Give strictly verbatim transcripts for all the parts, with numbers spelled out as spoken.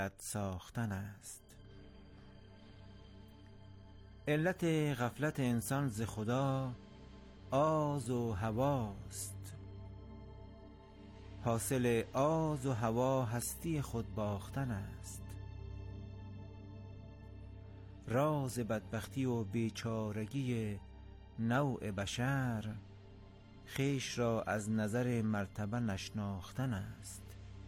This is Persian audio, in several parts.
ساختن است. علت غفلت انسان ز خدا آز و هواست، حاصل آز و هوا هستی خود باختن است. راز بدبختی و بیچارگی نوع بشر خویش را از نظر مرتبه نشناختن است.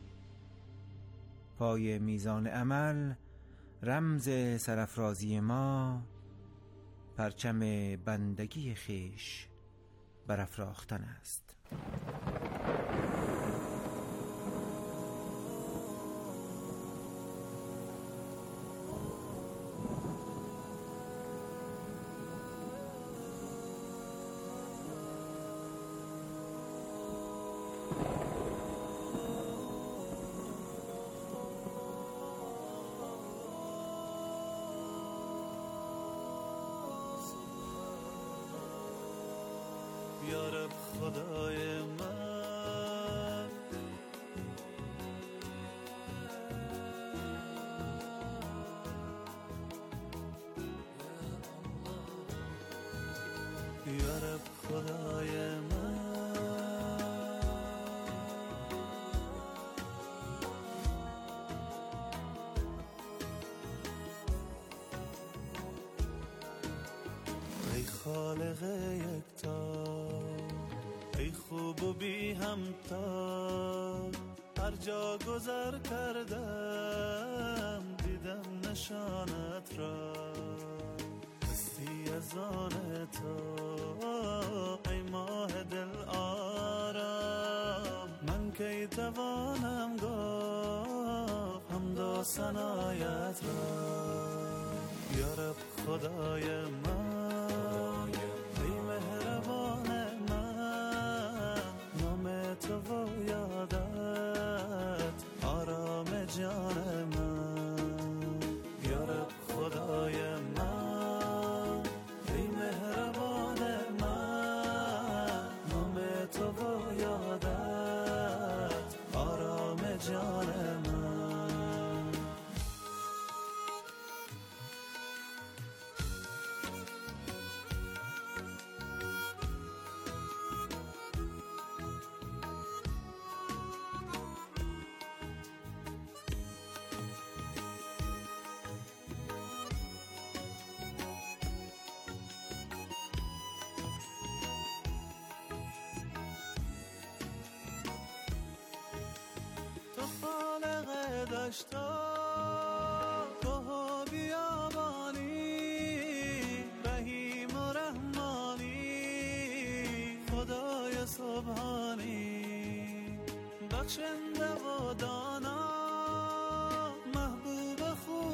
پای میزان عمل رمز سرافرازی ما پرچم بندگی خویش برافراختن است. یا رب خدای من، یا رب خدای من، ای خالق یکتا، ای خوب و بی همتا، هر جا گذر کردم دیدم نشانت را، هستی از آن تو ای ماه دل آرام، من کی توانم گفت حمد و ثنایت را. یا رب خدای من، ای مهربان من، نام تو و یادت آرام جان من. یا رب خدای من، ای مهربان من، نام تو و یادت آرام جان من. خالق دشتا که و بیابانی، رحیم و رحمانی، خدای سبحانی، بخشنده و دانا، محبوب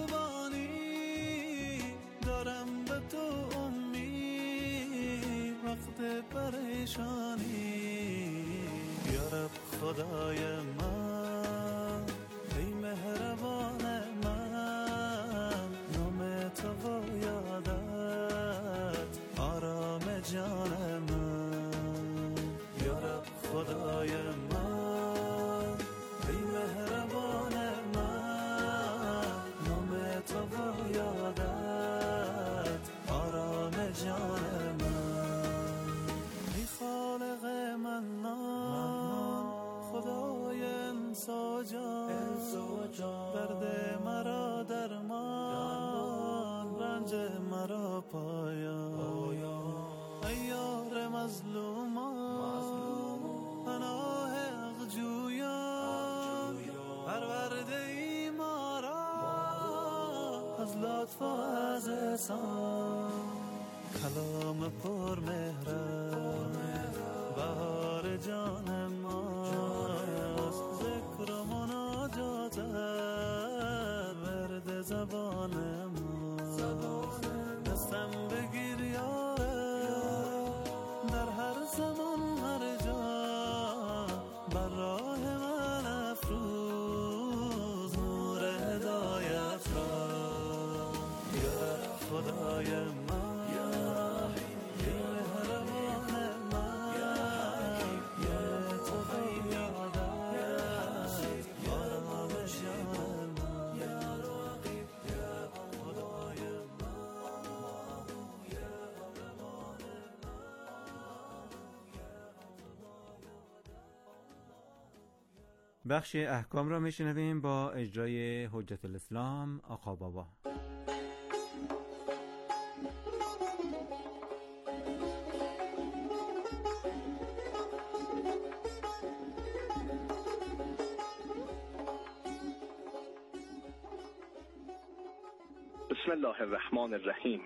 خوبانی، دارم به تو امید وقت پریشانی. یا رب خدای من، ای مهربان من، نام تو و یادت آرام جان من. یا رب خدای من، ای مهربان من، نام تو و یادت آرام جان من. ای خالق منان، خدای انسا جان، درد مرا درمان، رنج مرا پایان. ای یار مظلومان، پناه اغجویان، پرورده ای ما را از لطف و از احسان. کلام پر مهرت بهار جان ماست، ذکر و مناجات ورد زبان ماست. دستم بگیر یارب در هر زمان هر جا، بر راه من افروز نور هدایت را. یا خدای من، بخش احکام را میشنویم با اجرای حجت الاسلام آقا بابا. بسم الله الرحمن الرحیم.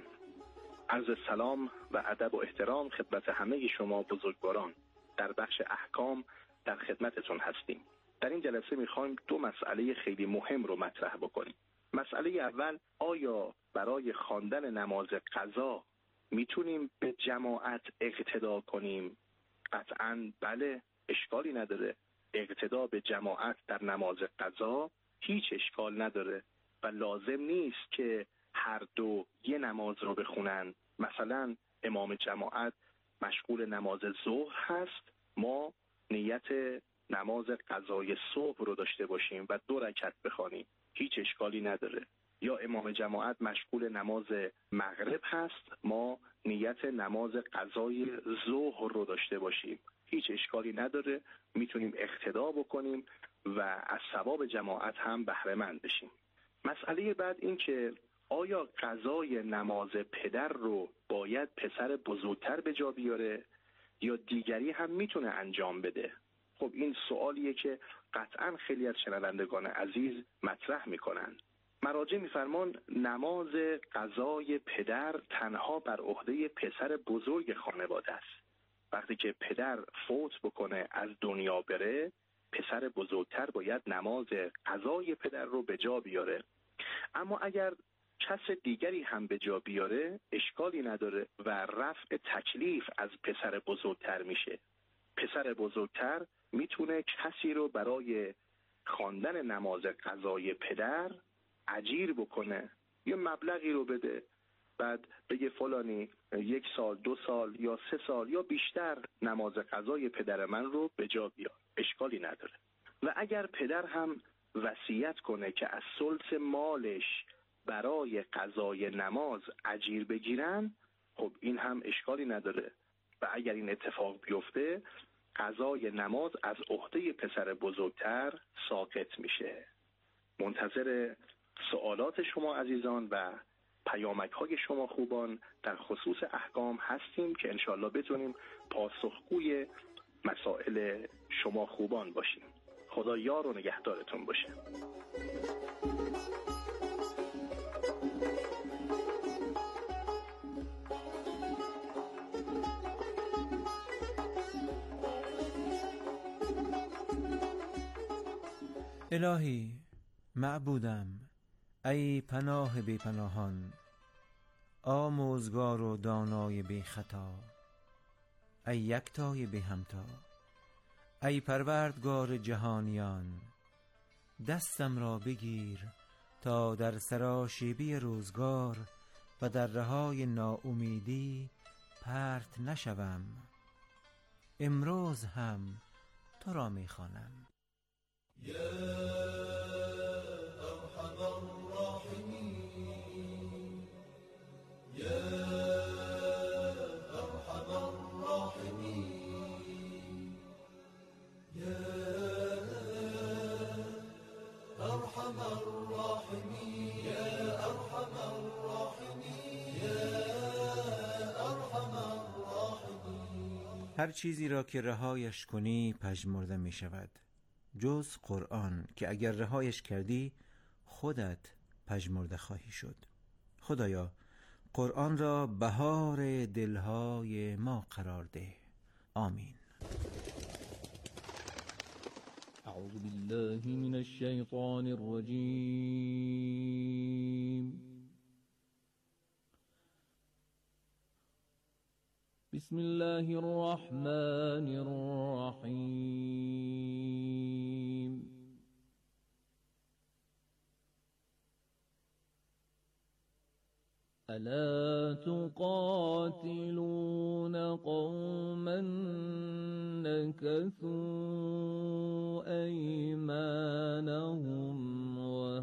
عرض سلام و ادب و احترام خدمت همه شما بزرگواران. در بخش احکام در خدمتتون هستیم. در این جلسه میخوایم دو مسئله خیلی مهم رو مطرح بکنیم. مسئله اول، آیا برای خواندن نماز قضا میتونیم به جماعت اقتدا کنیم؟ قطعاً بله، اشکالی نداره. اقتدا به جماعت در نماز قضا هیچ اشکال نداره و لازم نیست که هر دو یه نماز رو بخونن. مثلا امام جماعت مشغول نماز ظهر هست، ما نیت نماز قضای صبح رو داشته باشیم و دو رکعت بخوانیم، هیچ اشکالی نداره. یا امام جماعت مشغول نماز مغرب هست، ما نیت نماز قضای ظهر رو داشته باشیم، هیچ اشکالی نداره. میتونیم اقتدا بکنیم و از ثواب جماعت هم بهره مند بشیم. مسئله بعد این که آیا قضای نماز پدر رو باید پسر بزرگتر به جا بیاره یا دیگری هم میتونه انجام بده؟ خب این سوالیه که قطعا خیلی از شنوندگان عزیز مطرح میکنن. مراجع میفرمان نماز قضای پدر تنها بر عهده پسر بزرگ خانواده است. وقتی که پدر فوت بکنه، از دنیا بره، پسر بزرگتر باید نماز قضای پدر رو به جا بیاره. اما اگر کس دیگری هم به جا بیاره اشکالی نداره و رفع تکلیف از پسر بزرگتر میشه. پسر بزرگتر میتونه کسی رو برای خواندن نماز قضای پدر اجیر بکنه، یه مبلغی رو بده، بعد بگه فلانی یک سال، دو سال یا سه سال یا بیشتر نماز قضای پدر من رو به جا بیار، اشکالی نداره. و اگر پدر هم وصیت کنه که از ثلث مالش برای قضای نماز اجیر بگیرن، خب این هم اشکالی نداره. و اگر این اتفاق بیفته قضای نماز از عهده پسر بزرگتر ساقط میشه. منتظر سوالات شما عزیزان و پیامک های شما خوبان در خصوص احکام هستیم که انشالله بتونیم پاسخگوی مسائل شما خوبان باشیم. خدا یار و نگهدارتون باشه. الهی معبودم، ای پناه بی پناهان، آموزگار و دانای بی خطا، ای یکتای بی همتا، ای پروردگار جهانیان، دستم را بگیر تا در سراشیبی روزگار و در رهای ناامیدی پرت نشوم. امروز هم تو را می خوانم. یا ارحم الراحمین، یا ارحم الراحمین، یا ارحم الراحمین، یا ارحم الراحمین، یا ارحم الراحمین. هر چیزی را که رهایش کنی پژمرده می شود جز قرآن که اگر رهایش کردی خودت پژمرده خواهی شد. خدایا قرآن را بهار دلهای ما قرار ده. آمین. اعوذ بالله من الشیطان الرجیم. بسم الله الرحمن الرحیم. الا تقاتلون قوما نكثوا أيمانهم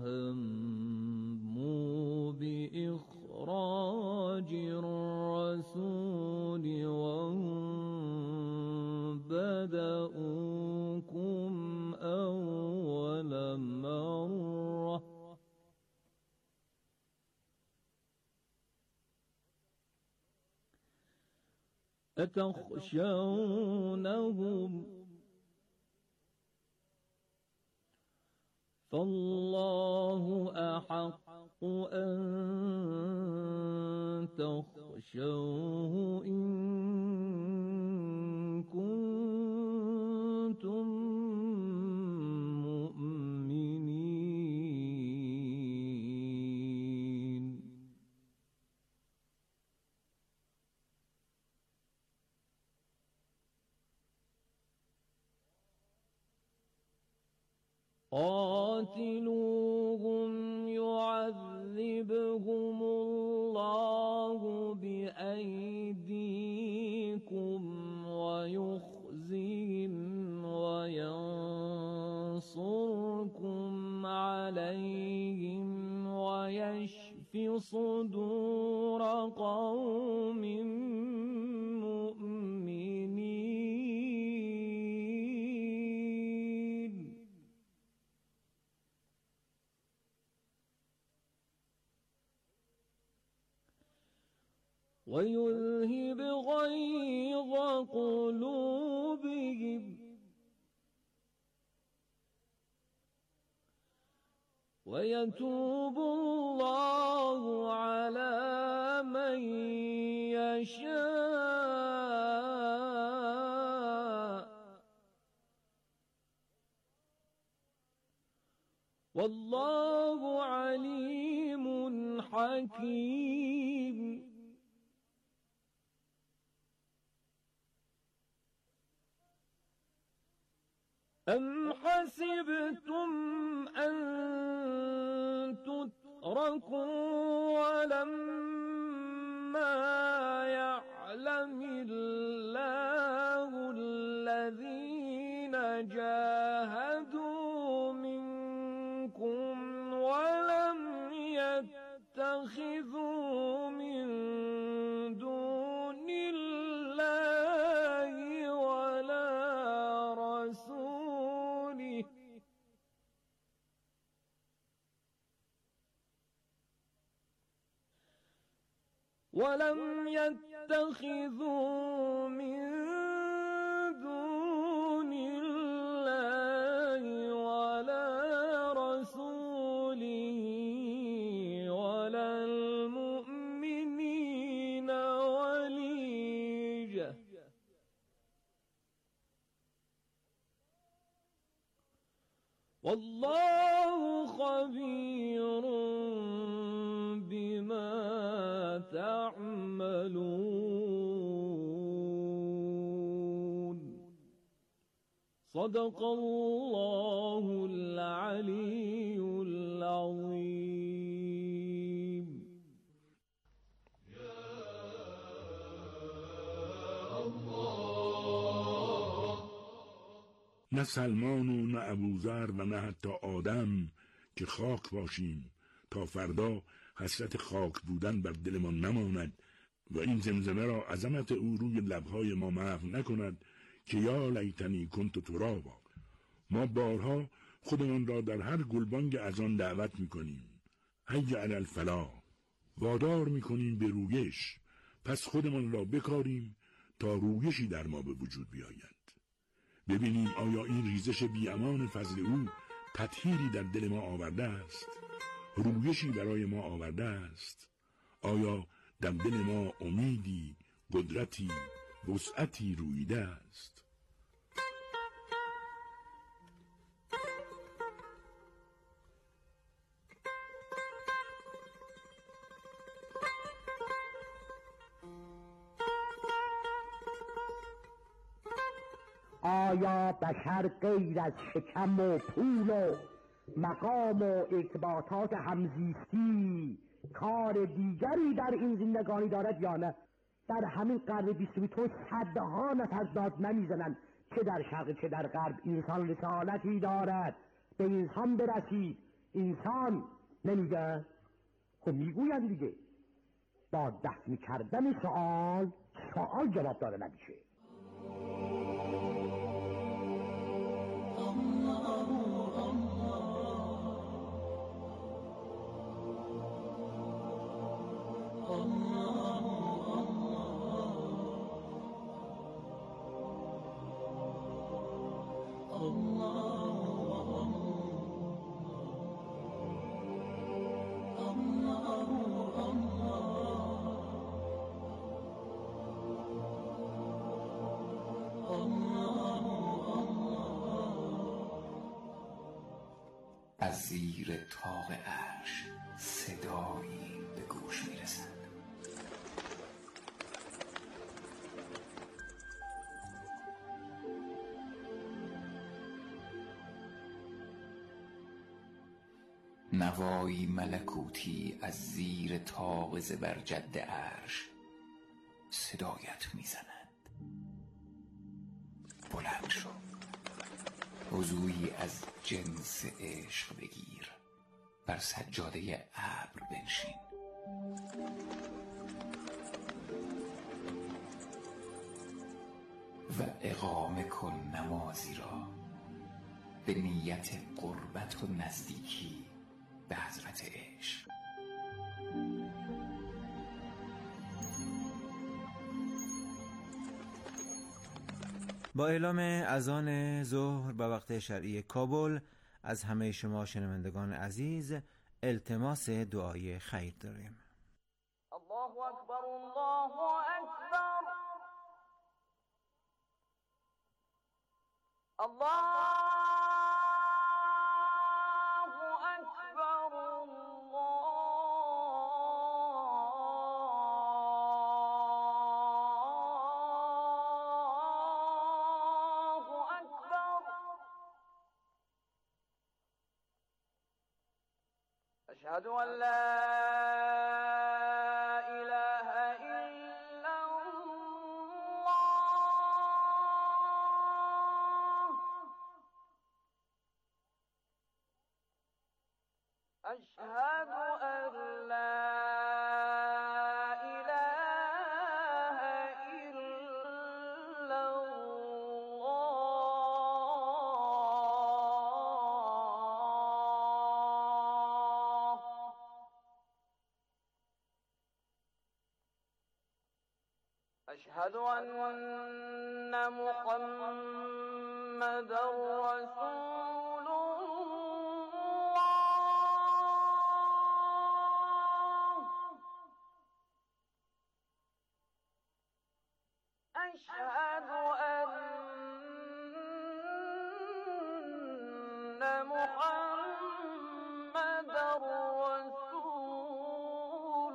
وهموا بإخراج الرسول وهم بدؤوكم أول أتخشونهم فالله أحق أن تخشوه إن كنتم مؤمنين. قاتلوهم يعذبهم الله بأيديكم ويخزهم وينصركم عليهم ويشف صدور قوم مؤمنين. ويذهب غيظ قلوبهم ويتوب الله على من يشاء والله عليم حكيم. أم حسبتم أن تتركوا ولما يعلم الله الذين جاهدوا منكم ولم يتخذوا من دون الله ولا رسوله ولم يتخذوا من دون الله ولا رسوله ولا المؤمنين وليجة والله خبير بما تعملون. صدق الله العلي العظيم. نه سلمان و نه ابوذر و نه حتی آدم که خاک باشیم تا فردا حسرت خاک بودن بر دلمان نماند و این زمزمه را عظمت او روی لبهای ما محو نکند که یا لیتنی کنت ترابا. ما بارها خودمان را در هر گلبانگ از آن دعوت میکنیم، حی علی الفلاح، وادار میکنیم به رویش، پس خودمان را بکاریم تا رویشی در ما به وجود بیاید. ببینیم آیا این ریزش بی‌امان فضل او تطهیری در دل ما آورده است، رویشی برای ما آورده است. آیا در دل ما امیدی، قدرتی، وسعتی رویده است. آیا بشر غیر از شکم و پول و مقام و ارتباطات همزیستی کار دیگری در این زندگانی دارد یا نه؟ در همین قرن بیستم تو صدها نفر داد نمیزنند چه در شرق چه در غرب انسان رسالتی دارد، به انسان برسید. انسان نمیگه؟ خب میگوین دیگه. با دفن کردن سوال سوال جواب داده نمیشه. زیر طاق عرش صدایی به گوش میرسد. نوایی ملکوتی از زیر طاق زبرجد عرش صدایت میزند. بلند شو، وضویی از جنس عشق بگیر، بر سجاده ابر بنشین. و اقامه کن نمازی را به نیت قربت و نزدیکی به حضرت عشق. با اعلام اذان ظهر به وقت شرعی کابل از همه شما شنوندگان عزیز التماس دعای خیر داریم. الله اکبر، الله اکبر، الله أشهد أن لا إله إلا الله، أشهد أن لا إله إلا أشهد أن محمدا رسول الله، أشهد أن محمدا رسول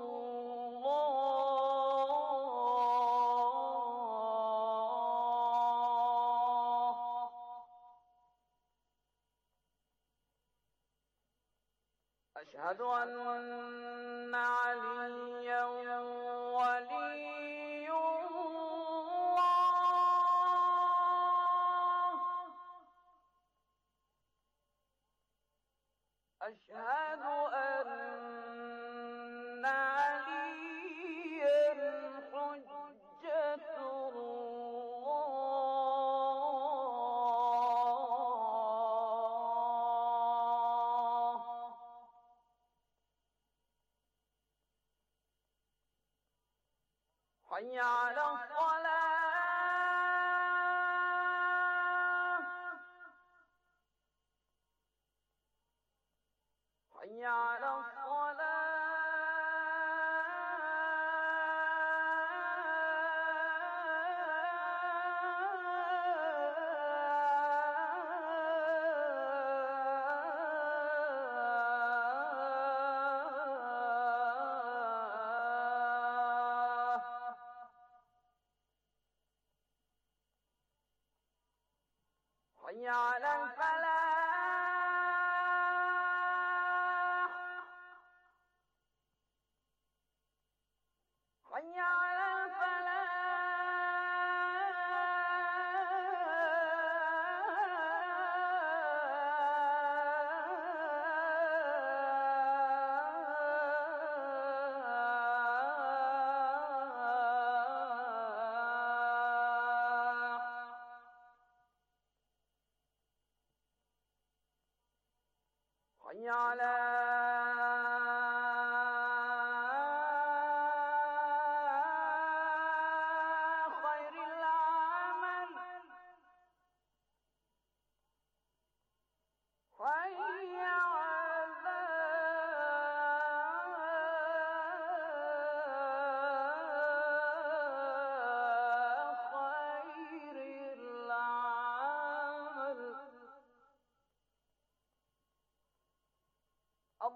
أشهد أن عليا ولي الله، أشهد أن عليا حجة الله، حي على الصلاة، حي على حي على الفلاح، حي على حي على خير العمل، حي على خير العمل،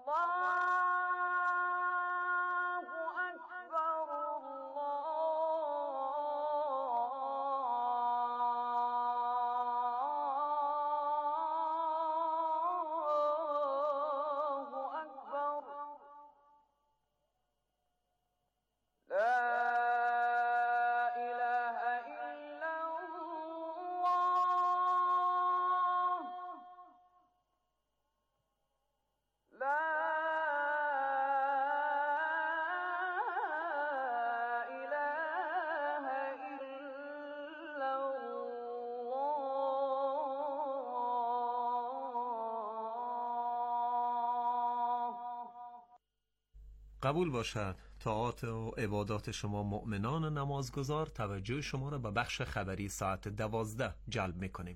قبول باشد طاعات و عبادات شما مؤمنان نمازگزار. توجه شما را به بخش خبری ساعت دوازده جلب می‌کنیم.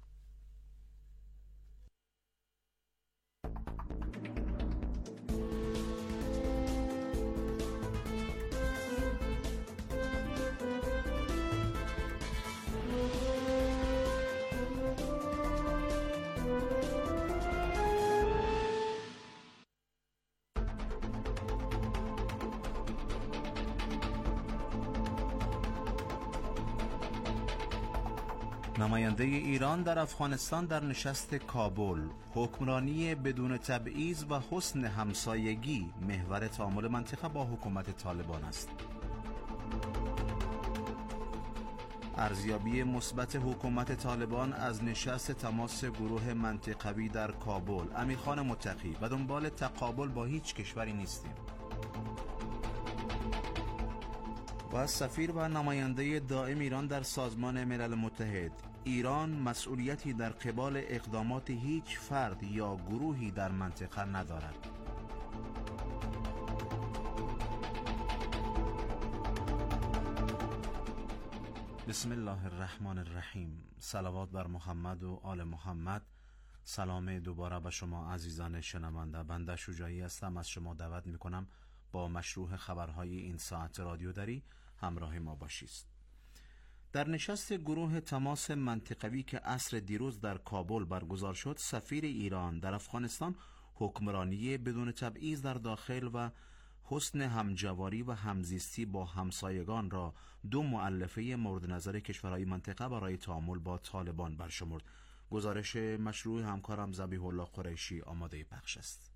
نماینده ایران در افغانستان در نشست کابل: حکمرانی بدون تبعیض و حسن همسایگی محور تعامل منطقه با حکومت طالبان است. ارزیابی مثبت حکومت طالبان از نشست تماس گروه منطقوی در کابل: امیرخان متقی: به دنبال تقابل با هیچ کشوری نیستیم. و سفیر و نماینده دائم ایران در سازمان ملل متحد: ایران مسئولیتی در قبال اقدامات هیچ فرد یا گروهی در منطقه ندارد. بسم الله الرحمن الرحیم. صلوات بر محمد و آل محمد. سلام دوباره به شما عزیزان شنونده. بنده شجاعی هستم. از شما دعوت میکنم با مشروع خبرهای این ساعت رادیو دری همراه ما باشید. در نشست گروه تماس منطقوی که عصر دیروز در کابل برگزار شد، سفیر ایران در افغانستان حکمرانی بدون تبعیض در داخل و حسن همجواری و همزیستی با همسایگان را دو مؤلفه مورد نظر کشورهای منطقه برای تعامل با طالبان برشمرد. گزارش مشروع همکارم ذبیح الله قریشی آماده پخش است.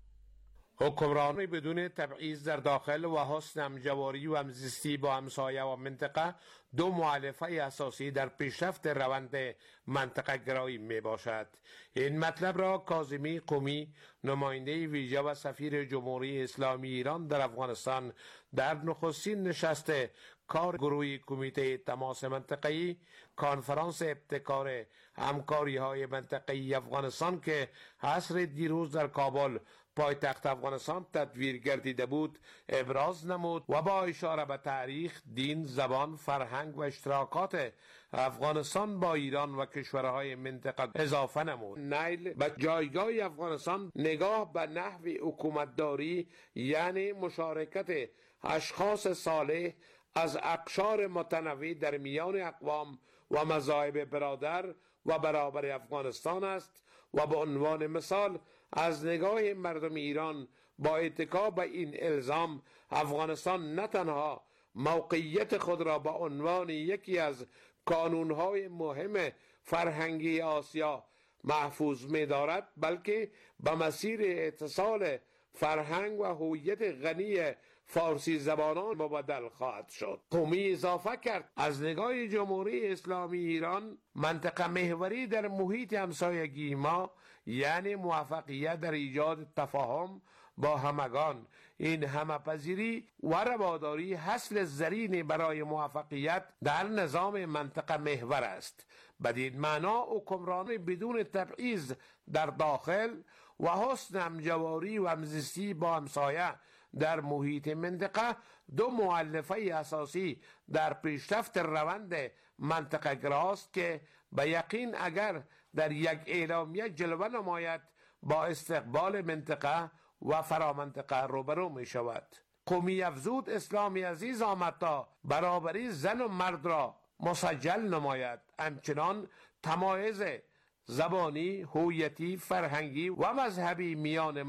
حکمرانی بدون تبعیض در داخل و حسن همجواری و همزیستی با همسایه و منطقه دو مؤلفه اساسی در پیشرفت روند منطقه گرایی می باشد. این مطلب را کاظمی قمی، نماینده ویژه و سفیر جمهوری اسلامی ایران در افغانستان، در نخستین نشست کار گروه کمیته تماس منطقه‌ای کنفرانس ابتکار همکاری های منطقه‌ای افغانستان که عصر دیروز در کابل پایتخت افغانستان تدویر گردیده بود ابراز نمود و با اشاره به تاریخ، دین، زبان، فرهنگ و اشتراکات افغانستان با ایران و کشورهای منطقه اضافه نمود. نیل به جایگاه افغانستان نگاه به نحو حکومتداری، یعنی مشارکت اشخاص صالح از اقشار متنوع در میان اقوام و مذاهب برادر و برابر افغانستان است و به عنوان مثال از نگاه مردم ایران با اتکا به این الزام، افغانستان نه تنها موقعیت خود را به عنوان یکی از کانونهای مهم فرهنگی آسیا محفوظ می دارد، بلکه به مسیر اتصال فرهنگ و هویت غنی فارسی زبانان مبدل خواهد شد. قمی اضافه کرد از نگاه جمهوری اسلامی ایران، منطقه محوری در محیط همسایگی ما یعنی موفقیت در ایجاد تفاهم با همگان. این همپذیری و رواداری حاصل زرینی برای موفقیت در نظام منطقه محور است. بدین معنا حکمرانی بدون تبعیض در داخل و حسن همجواری و همزیستی با همسایه در محیط منطقه دو مؤلفه اساسی در پیشرفت روند منطقه گراست که به یقین اگر در یک اعلامیه جلوه نماید با استقبال منطقه و فرامنطقه روبرو می شود. قمی افزود اسلامی عزیز آمد تا برابری زن و مرد را مسجل نماید، همچنان تمایز زبانی، هویتی، فرهنگی و مذهبی میان ما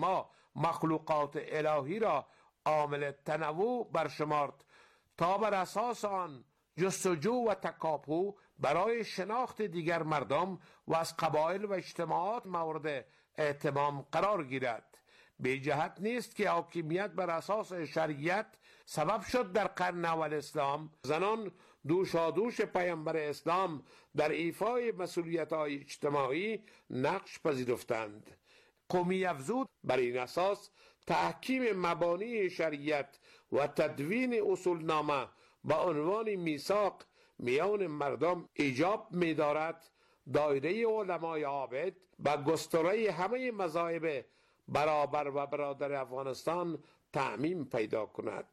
مخلوقات الهی را عامل تنوع برشمرد تا بر اساس آن جستجو و تکاپو برای شناخت دیگر مردم و از قبایل و اجتماعات مورد اهتمام قرار گیرد. به جهت نیست که حاکمیت بر اساس شریعت سبب شد در قرن اول اسلام زنان دوشادوش پیامبر اسلام در ایفای مسئولیت‌های اجتماعی نقش پذیرفتند. قومی افزود بر این اساس تحکیم مبانی شریعت و تدوین اصولنامه با عنوان میثاق میان مردم ایجاب می‌دارد دایره علمای عابد و گستره همه مذاهب برابر و برادر افغانستان تعمیم پیدا کند.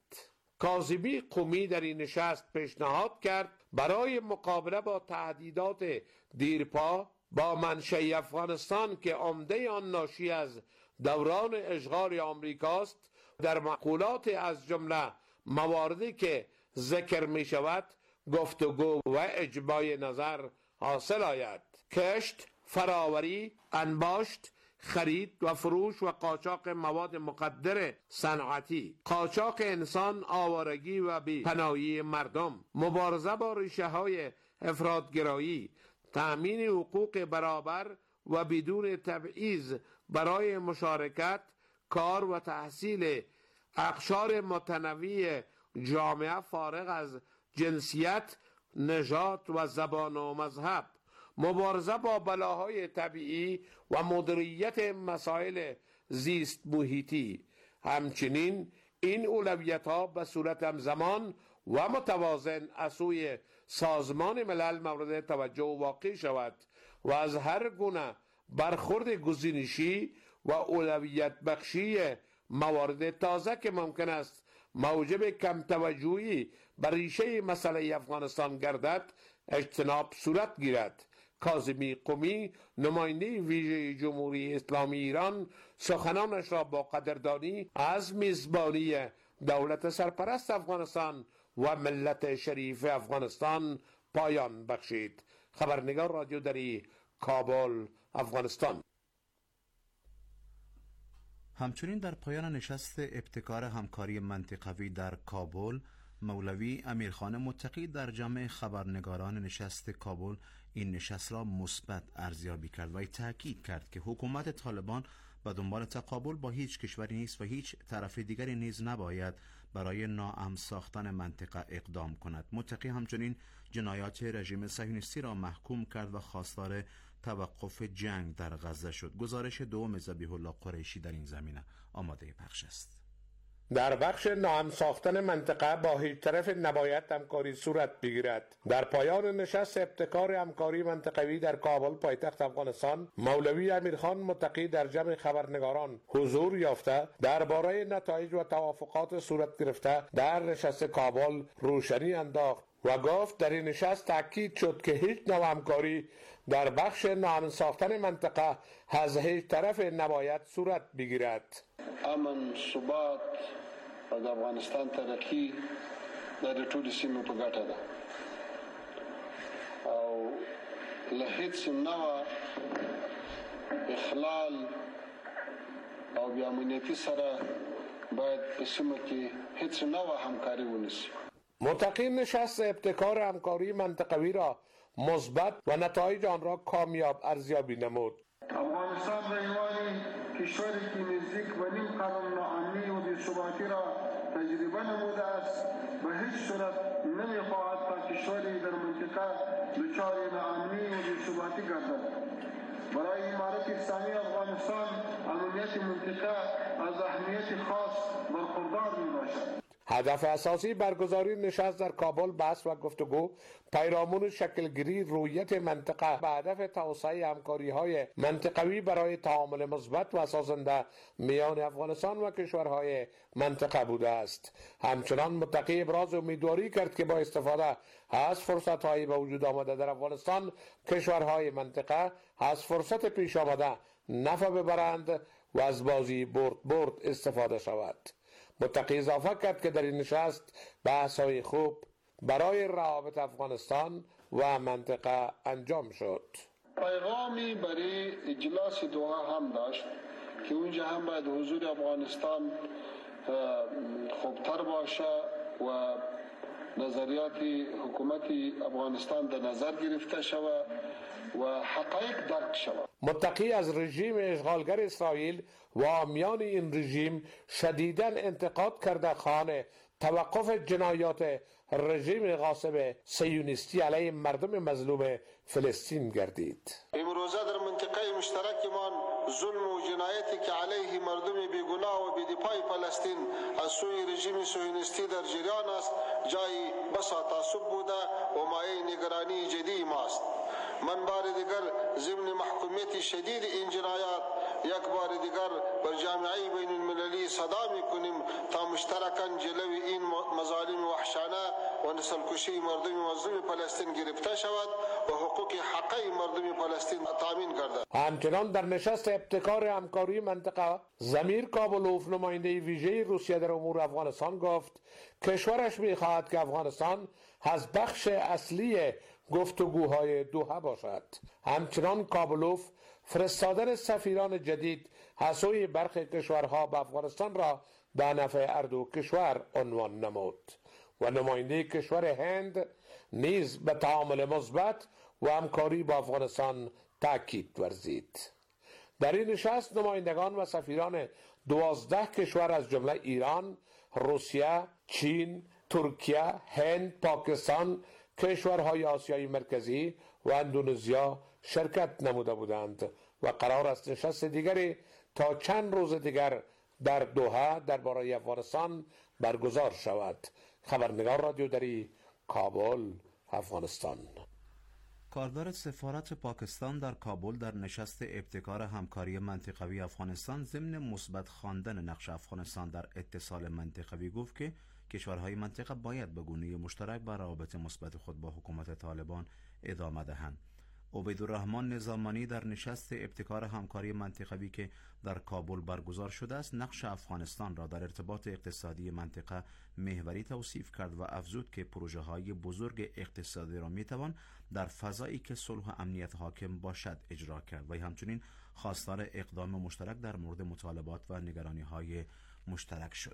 کاظمی قمی در این نشست پیشنهاد کرد برای مقابله با تهدیدات دیرپا با منشأ افغانستان که عمده آن ناشی از دوران اشغال آمریکاست در مقولات از جمله مواردی که ذکر می شود گفتگو و اجماع نظر حاصل آید. کشت، فراوری، انباشت، خرید و فروش و قاچاق مواد مخدر صنعتی، قاچاق انسان، آوارگی و بی‌پناهی مردم، مبارزه با ریشه های افراطگرایی، تأمین حقوق برابر و بدون تبعیض برای مشارکت، کار و تحصیل اقشار متنوع جامعه فارغ از جنسیت، نژاد و زبان و مذهب، مبارزه با بلاهای طبیعی و مدیریت مسائل زیست محیطی. همچنین این اولویت‌ها به صورت همزمان و متوازن از سوی سازمان ملل مورد توجه واقع شود و از هر گونه برخورد گزینشی و اولویت بخشی موارد تازه که ممکن است موجب کم توجهی بر ریشه مسئله افغانستان گردد اجتناب صورت گیرد. کاظمی قمی نماینده ویژه جمهوری اسلامی ایران سخنانش را با قدردانی از میزبانی دولت سرپرست افغانستان و ملت شریف افغانستان پایان بخشید. خبرنگار رادیو دری، کابل، افغانستان. همچنین در پایان نشست ابتکار همکاری منطقوی در کابل، مولوی امیرخان متقی در جمع خبرنگاران نشست کابل این نشست را مثبت ارزیابی کرد و تاکید کرد که حکومت طالبان به دنبال تقابل با هیچ کشوری نیست و هیچ طرف دیگری نیز نباید برای ناامن ساختن منطقه اقدام کند. متقی همچنین جنایات رژیم صهیونیستی را محکوم کرد و خواستار توقف جنگ در غزه شد. گزارش دوم ذبیح الله قریشی در این زمینه آماده پخش است. در بخش ناامن ساختن منطقه با هیچ طرف نباید همکاری صورت بگیرد. در پایان نشست ابتکار همکاری منطقوی در کابل پایتخت افغانستان، مولوی امیرخان متقی در جمع خبرنگاران حضور یافته درباره نتایج و توافقات صورت گرفته در نشست کابل روشنی انداخت و گفت در این نشست تاکید شد که هیچ نوع همکاری در بخش ناامن ساختن منطقه از هیچ طرف نباید صورت بگیرد. امن، ثبات او د افغانستان ترقی د ټولو سیمو په ګټه ده او له هیڅ نوع اخلال او بې امنیتي سره باید په سیمه کې هیڅ نوع همکاري ونشي. متقی نشست ابتکار همکاری منطقوی را مثبت و نتایج آن را کامیاب ارزیابی نمود. افغانستان به عنوان کشوری که نزدیک به نیم قرن ناامنی و بی‌ثباتی را تجربه نموده است به هیچ صورت نمی‌خواهد تا کشوری در منطقه دچار ناامنی و بی‌ثباتی گردد. برای امارت اسلامی افغانستان امنیت منطقه از اهمیت خاص برخوردار میباشد. هدف اساسی برگزاری نشست در کابل بحث و گفتگو پیرامون شکلگیری رویت منطقه به هدف توسعه همکاری‌های منطقوی برای تعامل مثبت و سازنده میان افغانستان و کشورهای منطقه بوده است. همچنان متقی ابراز امیدواری کرد که با استفاده از فرصت‌های به وجود آمده در افغانستان کشورهای منطقه از فرصت پیش آمده نفع ببرند و از بازی برد برد استفاده شود. متقی اضافه کرد که در این نشست بحث‌های خوب برای روابط افغانستان و منطقه انجام شد. پیغامی برای اجلاس دوحه هم داشت که اونجا هم باید حضور افغانستان خوبتر باشه و نظریات حکومت افغانستان در نظر گرفته شود و حقایق درک شود. متقی از رژیم اشغالگر اسرائیل و حامیان این رژیم شدیداً انتقاد کرده خواهان توقف جنایات رژیم غاصب صهیونیستی علیه مردم مظلوم فلسطین گردید. امروزه در منطقه مشترکمان ظلم و جنایتی که علیه مردم بیگناه و بی‌دفاع فلسطین از سوی رژیم صهیونیستی در جریان است جایی بسا تعصب بوده و مایه نگرانی جدی ماست. من بار دیگر ضمن محکومیت شدید این جنایات یک بار دیگر بر جامعه بین المللی صدا میکنیم تا مشترکاً جلوی این مظالم وحشانه و نسل کشی مردم مظلوم فلسطین گرفته شود و حقوق حقی مردم فلسطین تامین گردد. همچنان در نشست ابتکار همکاری منطقه ضمیر کابلوف نماینده ویژه روسیه در امور افغانستان گفت کشورش میخواهد که افغانستان از بخش اصلی گفتگوهای دوحه باشد. همچنان کابلوف فرستادن سفیران جدید از سوی برخی کشورها به افغانستان را به نفع هر دو کشور عنوان نمود و نماینده کشور هند نیز به تعامل مثبت و همکاری با افغانستان تاکید ورزید. در این نشست نمایندگان و سفیران دوازده کشور از جمله ایران، روسیه، چین، ترکیه، هند، پاکستان، کشورهای آسیای مرکزی و اندونزیا شرکت نموده بودند و قرار است نشست دیگری تا چند روز دیگر در دوحه درباره افغانستان برگزار شود. خبرنگار رادیو دری، کابل، افغانستان. کاربر سفارت پاکستان در کابل در نشست ابتکار همکاری منطقوی افغانستان ضمن مثبت خواندن نقش افغانستان در اتصال منطقوی گفت که کشورهای منطقه باید به گونه مشترک بر روابط مثبت خود با حکومت طالبان ادامه دهند. عبیدالرحمن نظامانی در نشست ابتکار همکاری منطقوی که در کابل برگزار شده است نقش افغانستان را در ارتباط اقتصادی منطقه محوری توصیف کرد و افزود که پروژه های بزرگ اقتصادی را می توان در فضایی که صلح و امنیت حاکم باشد اجرا کرد و همچنین خواستار اقدام مشترک در مورد مطالبات و نگرانی های مشترک شد.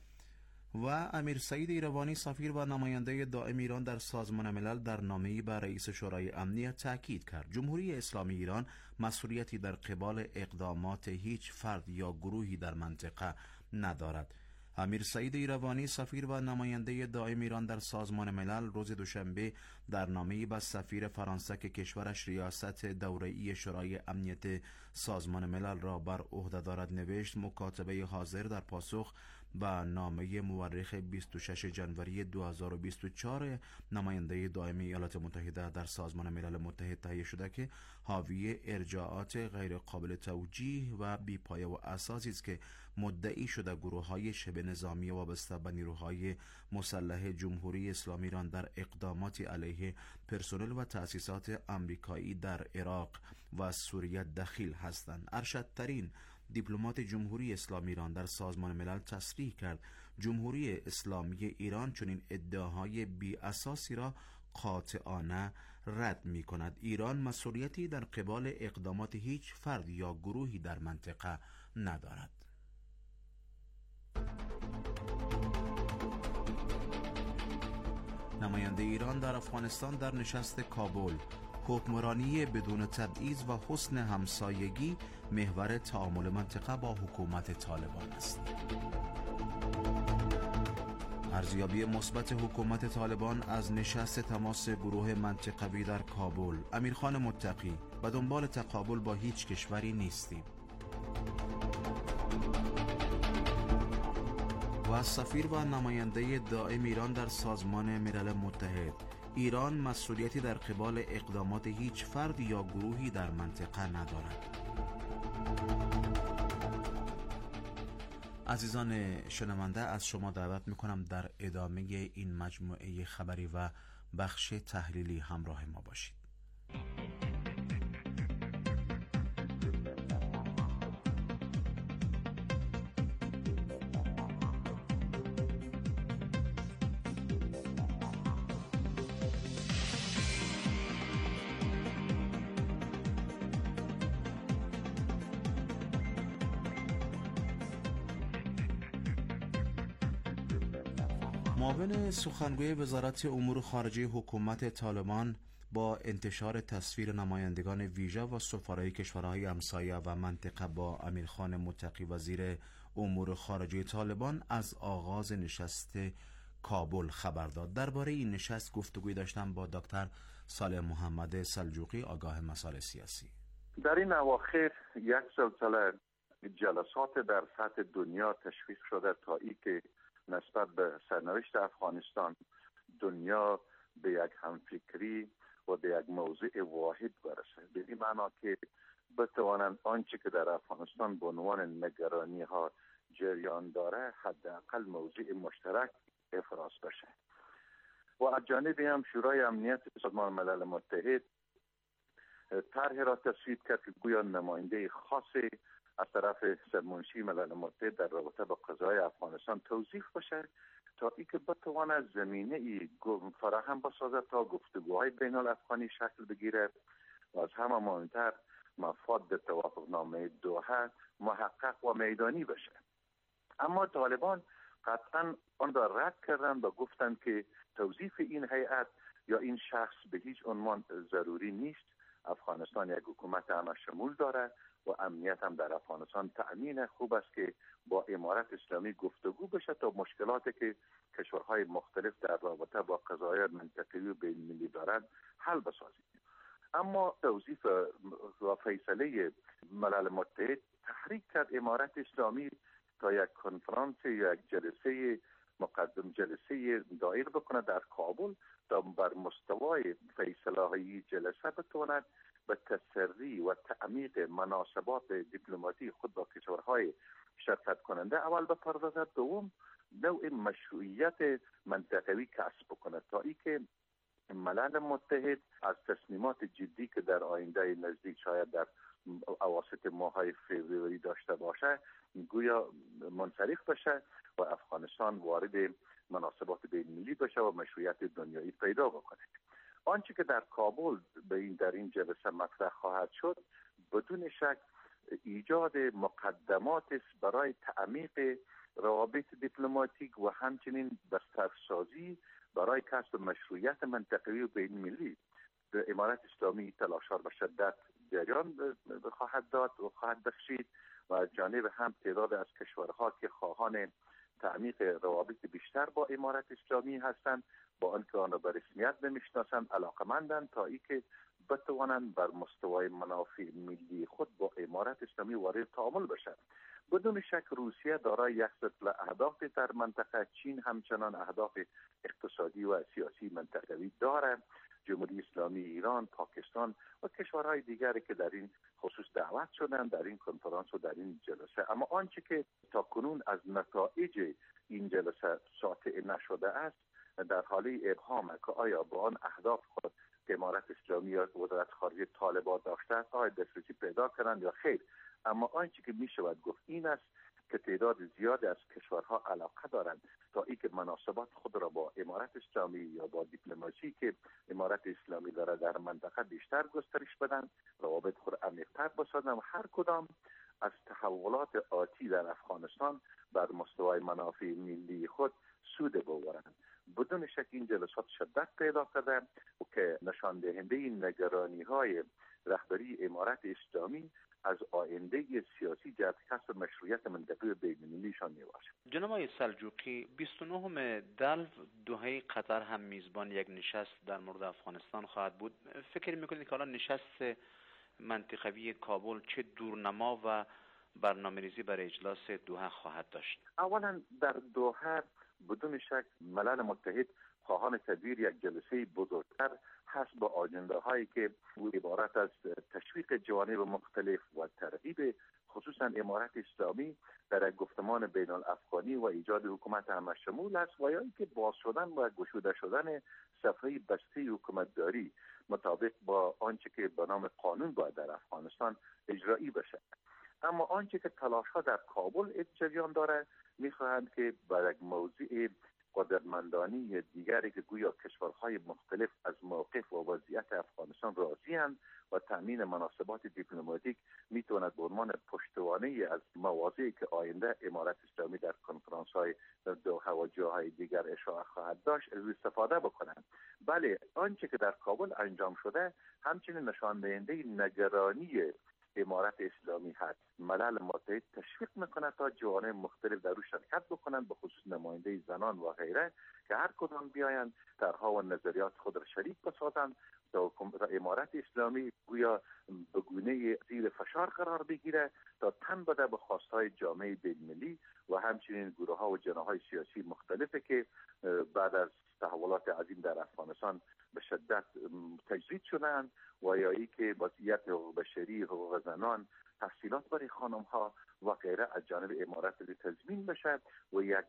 و امیر سعید ایروانی سفیر و نماینده دائم ایران در سازمان ملل در نامه‌ای به رئیس شورای امنیت تاکید کرد جمهوری اسلامی ایران مسئولیتی در قبال اقدامات هیچ فرد یا گروهی در منطقه ندارد. امیر سعید ایروانی سفیر و نماینده دائم ایران در سازمان ملل روز دوشنبه در نامه‌ای به سفیر فرانسه که کشورش ریاست دوره‌ای شورای امنیت سازمان ملل را بر عهده دارد نوشت مکاتبه حاضر در پاسخ به نامه مورخ بیست و ششم ژانویه دو هزار و بیست و چهار نماینده دائم ایالات متحده در سازمان ملل متحد تهیه شده که حاوی ارجاعات غیر قابل توجیه و بی‌پایه و اساسی است که مدعی شده گروه‌های شبه نظامی وابسته به نیروهای مسلح جمهوری اسلامی ایران در اقداماتی علیه پرسنل و تأسیسات آمریکایی در عراق و سوریه دخیل هستند. ارشدترین دیپلمات جمهوری اسلامی ایران در سازمان ملل تصریح کرد جمهوری اسلامی ایران چنین ادعاهای بی اساسی را قاطعانه رد می کند. ایران مسئولیتی در قبال اقدامات هیچ فرد یا گروهی در منطقه ندارد. نماینده ایران در افغانستان در نشست کابل حکمرانی بدون تبعیض و حسن همسایگی محور تعامل منطقه با حکومت طالبان است. ارزیابی مثبت حکومت طالبان از نشست تماس گروه منطقوی در کابل. امیرخان متقی: به دنبال تقابل با هیچ کشوری نیستیم. و سفیر و نماینده دائم ایران در سازمان ملل متحد: ایران مسئولیتی در قبال اقدامات هیچ فرد یا گروهی در منطقه ندارد. عزیزان شنونده، از شما دعوت میکنم در ادامه این مجموعه خبری و بخش تحلیلی همراه ما باشید. معاون سخنگوی وزارت امور خارجه حکومت طالبان با انتشار تصویر نمایندگان ویژه و سفرای کشورهای همسایه و منطقه با امیرخان متقی وزیر امور خارجه طالبان از آغاز نشست کابل خبر داد. درباره این نشست گفتگوی داشتم با دکتر صالح محمد سلجوقی، آگاه مسائل سیاسی. در این اواخر یک سلسله جلسات در سطح دنیا تشویق شده تا ای که نسبت به سرنوشت افغانستان دنیا به یک همفکری و به یک موضوع واحد برسه، به این معنا که بتوانند آنچه که در افغانستان به عنوان نگرانی ها جریان داره حداقل موضوع مشترک افراز بشه. و از جانب هم شورای امنیت سازمان ملل متحد طرحی را تصویب کرد که گویا نماینده خاصی از طرف سرمنشی ملل متحد در رابطه با قضای افغانستان توظیف بشه تا ای که بتواند زمینه ای فراهم بسازد تا گفتگوهای بین الافغانی شکل بگیره و از همه مهمتر مفاد توافقنامه دوحه محقق و میدانی بشه. اما طالبان قطعا آن را رد کردند و گفتند که توظیف این هیئت یا این شخص به هیچ عنوان ضروری نیست. افغانستان یک حکومت همه شمول داره و امنیت هم در افغانستان تأمین خوب است که با امارت اسلامی گفتگو بشه تا مشکلاتی که کشورهای مختلف در رابطه با قضایای منطقه‌ای و بین‌المللی دارند حل بسازید. اما توظیف و فیصله ملل متحد تحریک کرد امارت اسلامی تا یک کنفرانس یا یک جلسه مقدم جلسه دایر بکنه در کابل تا بر مستوای فیصله های جلسه بتواند به تسری و تعمیق مناسبات دیپلماتی خود با کشورهای شرکت کننده اول بپردازد، دوم نوع مشروعیت منطقوی کسب بکنه تا ای که ملل متحد از تصمیمات جدی که در آینده نزدیک شاید در اواسط ماهای فوریه داشته باشه گویا منصرف بشه و افغانستان وارد مناسبات بین‌المللی بشه و مشروعیت دنیایی پیدا بکنه. آنچه که در کابل به این در این جلسه مطرح خواهد شد بدون شک ایجاد مقدمات است برای تعمیق روابط دیپلماتیک و همچنین بسترسازی برای کسب مشروعیت منطقه‌ای و بین‌المللی. امارت اسلامی تلاش‌ها به شدت جریان خواهد داد و خواهد بخشید و از جانب هم تعداد از کشورها که خواهان تعمیق روابط بیشتر با امارت اسلامی هستند با آنکه آن را به رسمیت نمیشناسند علاقمندند تا ای که بتوانند بر مستوای منافع ملی خود با امارت اسلامی وارد تعامل بشند. بدون شک روسیه دارای یک سلسله اهداف در منطقه، چین همچنان اهداف اقتصادی و سیاسی منطقوی دارد، جمهوری اسلامی ایران، پاکستان و کشورهای دیگری که در این خصوص دعوت شدند در این کنفرانس و در این جلسه. اما آنچه که تا کنون از نتایج این جلسه ساطع نشده است در حالی ابهام که آیا با آن اهداف خود که امارت اسلامی یا وزارت خارجه طالبان داشته است آیا دسترسی پیدا کردند یا خیر. اما آنچه که می شود گفت این است که تعداد زیادی از کشورها علاقه دارند تا اینکه مناسبات خود را با امارت اسلامی یا با دیپلماسی که امارت اسلامی داره در منطقه بیشتر گسترش بدن، روابط خود عمیق‌تر بسازند و هر کدام از تحولات آتی در افغانستان بر مستوای منافع ملی خود سود ببرند. بدون شک این جلسات شدت پیدا کرده و که نشان دهنده نگرانی های رهبری امارت اسلامی از آینده سیاسی جهت کسب مشروعیت منطقه‌ای بین‌المللیشان میباشد. جناب آقای سلجوقی، بیست و نهم دلو دوحه قطر هم میزبان یک نشست در مورد افغانستان خواهد بود. فکر میکنید که الان نشست منطقوی کابل چه دورنما و برنامه‌ریزی برای اجلاس دوحه خواهد داشت؟ اولا در دوحه بدون شک ملل متحد خواهان تدبیر یک جلسه بزرگتر هست با آجنده هایی که عبارت از تشویق جوانب مختلف و ترغیب خصوصا امارت اسلامی در یک گفتمان بین الافغانی و ایجاد حکومت همه شمول است و یا اینکه باز شدن و گشوده شدن صفحه بسته حکومت داری مطابق با آنچه که به نام قانون باید در افغانستان اجرایی بشه. اما آنچه که تلاش ها در کابل جریان داره میخواهند که بر یک موضوع قدرتمندانی دیگری که گویا کشورهای مختلف از موقف و وضعیت افغانستان راضی هستند و تامین مناسبات دیپلماتیک میتواند به عنوان پشتوانه از مواضعی که آینده امارت اسلامی در کنفرانس های دوحه و جاهای دیگر اشاعه خواهد داشت از استفاده بکنند. بله، آنچه که در کابل انجام شده همچنین نشان دهنده نگرانی امارت اسلامی هست. ملل متحد تشویق میکنه تا جوانب مختلف در او شرکت بکنند، به خصوص نماینده زنان و غیره، که هر کدام بیایند طرحها و نظریات خود را شریک بسازند تا امارت اسلامی گویا به گونه زیر فشار قرار بگیره تا تن بده به خواستهای جامعه بین‌المللی و همچنین گروه‌ها و جناح‌های سیاسی مختلفی که بعد از تحولات عظیم در افغانستان به شدت تجدید شدند و یا ای که وضعیت حقوق بشری، حقوق زنان، تحصیلات برای خانم‌ها و غیره از جانب امارت تضمین بشه و یک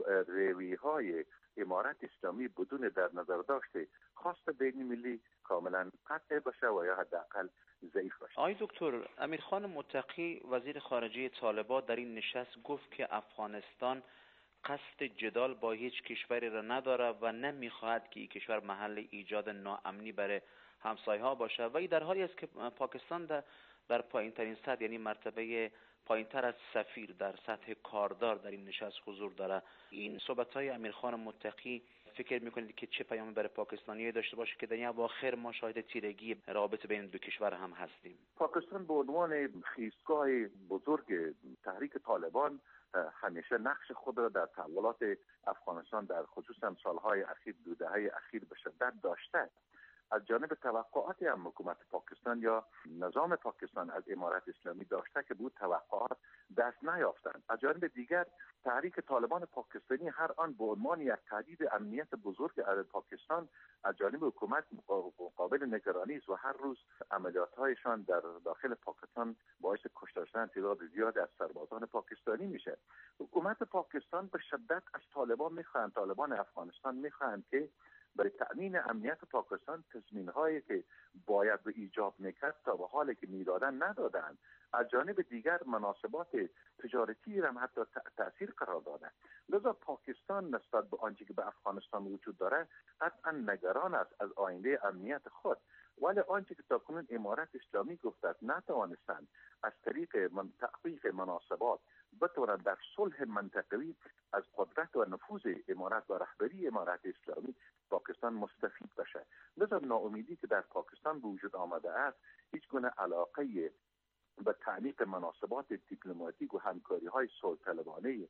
رویهای امارت اسلامی بدون در نظر داشته خواست بین‌المللی کاملا قطع بشه و یا حداقل ضعیف بشه. آقای دکتر، امیرخان متقی وزیر خارجه طالبان در این نشست گفت که افغانستان قصد جدال با هیچ کشوری را نداره و نمیخواهد که این کشور محل ایجاد ناامنی برای همسایه ها باشه و این در حالی است که پاکستان در, در پایین ترین سطح، یعنی مرتبه پایین تر از سفیر در سطح کاردار در این نشست حضور داره. این صحبت های امیرخان متقی فکر میکنید که چه پیامی برای پاکستانی داشته باشه که در این اواخر ما شاهد تیرگی رابطه بین دو کشور هم هستیم؟ پاکستان به عنوان خیستگاه بزرگ تحریک طالبان همیشه نقش خود را در تحولات افغانستان در خصوصا سالهای اخیر، دو دهه اخیر به شدت داشته. از جانب توقعات هم حکومت پاکستان یا نظام پاکستان از امارت اسلامی داشته که بود توقعات دست نیافتند. از جانب دیگر تحریک طالبان پاکستانی هر آن به عنوان یک تهدید امنیت بزرگ از پاکستان از جانب حکومت قابل نگرانی است و هر روز عملیات‌هایشان در داخل پاکستان باعث کشته شدن تعداد زیاد از سربازان پاکستانی میشه. حکومت پاکستان به شدت از طالبان میخواهند، طالبان افغانستان میخواهند که برای تأمین امنیت پاکستان تضمین‌هایی که باید به ایجاب میکرد تا به حالی که میدادن ندادن. از جانب دیگر مناسبات تجارتی هم حتی تأثیر قرار داده. لذا پاکستان نسبت به آنچه که به افغانستان وجود داره قطعا نگران است از آینده امنیت خود، ولی آنچه که تاکنون امارت اسلامی گفته نتوانستند از طریق من تحقیق مناسبات بتوانند در صلح منطقوی از قدرت و نفوذ امارت و رهبری امارت اسلامی پاکستان مستفید بشه. لذا ناامیدی که در پاکستان به وجود آمده است هیچ گونه علاقه به تعلیق مناسبات دیپلماتیک و همکاری های صلح طلبانه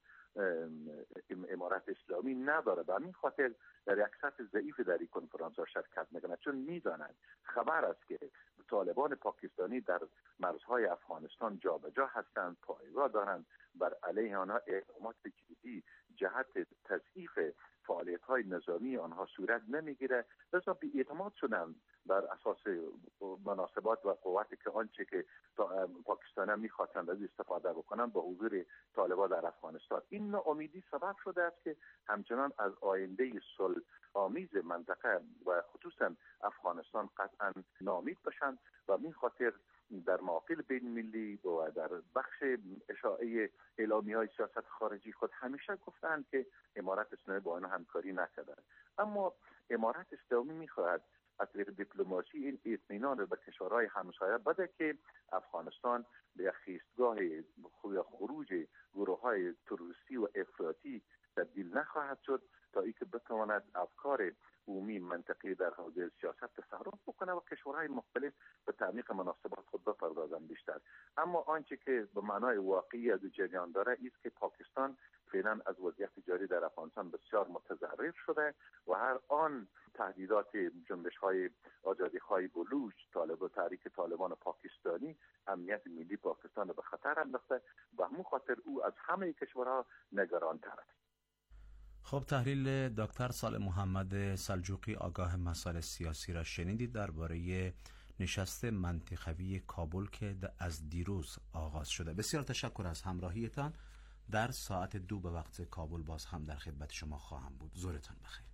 امارت اسلامی نداره. به همین خاطر در یک سطح ضعیف در این کنفرانس ها شرکت میکنند، چون میدانند خبر است که طالبان پاکستانی در مرزهای افغانستان جابجا هستند، پایگاه دارند، بر علیه آنها اقدامات جدی جهت تضعیف فعالیت های نظامی آنها صورت نمیگیره. لذا بی اعتماد شدند بر اساس مناسبات و قوتی که آنچه که پاکستان میخواستند از استفاده بکنند با حضور طالبان در افغانستان. این ناامیدی سبب شده است که همچنان از آینده صلح آمیز منطقه و خصوصا افغانستان قطعا ناامید باشند و این خاطر در معقل بین ملی و در بخش اشاعه اعلامی های سیاست خارجی خود همیشه گفتند که امارت اسلامی با آنها همکاری نکردند. اما امارت اسلامی میخواهد از طریق دیپلماسی این اطمینان به کشورهای همسایه بده که افغانستان به یک خیستگاه خروج گروه های تروریستی و افراطی تبدیل نخواهد شد تا اینکه بتواند افکار عمومی منطقی در حوزه سیاست تصرف بکنه و کشورهای مختلف به تعمیق مناسبات خود بپردازند بیشتر. اما آنچه که به معنای واقعی از جریان داره است که پاکستان فعلا از وضعیت جاری در افغانستان بسیار متضرر شده و هر آن تهدیدات جنبش های آزادی خواهی بلوچ، طالب و تحریک طالبان پاکستانی امنیت ملی پاکستان به خطر انداخته و همون خاطر او از همه کشورها نگران تر است. خب، تحلیل دکتر صالح محمد سلجوقی آگاه مسائل سیاسی را شنیدید درباره نشست منطقوی کابل که از دیروز آغاز شده. بسیار تشکر از همراهیتان. در ساعت دو به وقت کابل باز هم در خدمت شما خواهم بود. ظهرتان بخیر.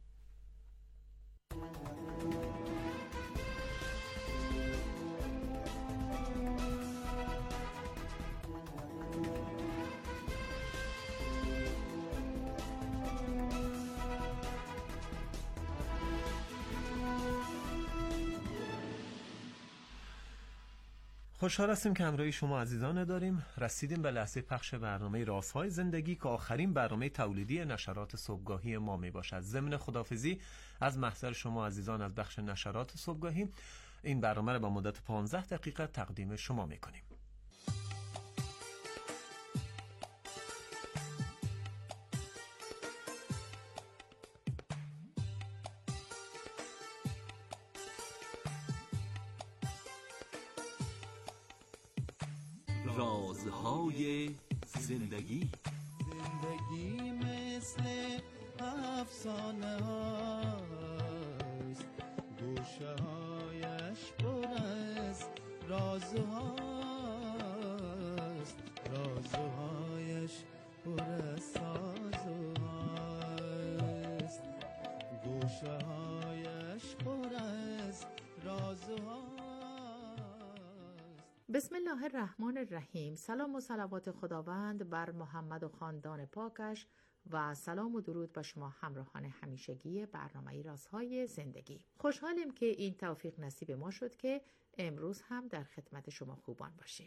خوشحال هستیم که همراه شما عزیزان داریم. رسیدیم به لحظه پخش برنامه رازهای زندگی که آخرین برنامه تولیدی نشرات صبحگاهی ما می باشد. ضمن خداحافظی از محضر شما عزیزان از بخش نشرات صبحگاهی این برنامه را با مدت پانزده دقیقه تقدیم شما می کنیم. رازهای زندگی. زندگی مثل افسانه هاست، گوشه هایش پر از رازهاست، رازهایش پر از سازهاست، گوشه هایش پر از رازهاست. بسم الله الرحمن الرحیم. سلام و صلوات خداوند بر محمد و خاندان پاکش و سلام و درود به شما همراهان همیشگی برنامه رازهای زندگی. خوشحالیم که این توفیق نصیب ما شد که امروز هم در خدمت شما خوبان باشیم.